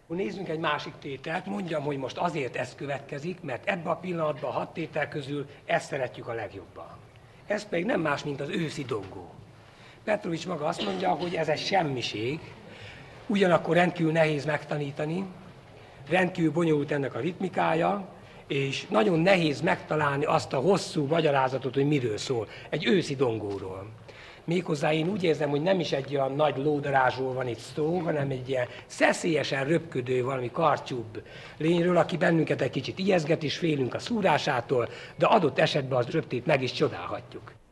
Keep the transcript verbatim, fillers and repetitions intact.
Nézzünk egy másik tételt, mondjam, hogy most azért ez következik, mert ebben a pillanatban a hat tétel közül ezt szeretjük a legjobban. Ez pedig nem más, mint az őszi dongó. Petrovics maga azt mondja, hogy ez egy semmiség, ugyanakkor rendkívül nehéz megtanítani, rendkívül bonyolult ennek a ritmikája, és nagyon nehéz megtalálni azt a hosszú magyarázatot, hogy miről szól. Egy őszi dongóról. Méghozzá én úgy érzem, hogy nem is egy olyan nagy lódarázsról van itt szó, hanem egy ilyen szeszélyesen röpködő, valami karcsúbb lényről, aki bennünket egy kicsit ijeszget, és félünk a szúrásától, de adott esetben az röptét meg is csodálhatjuk.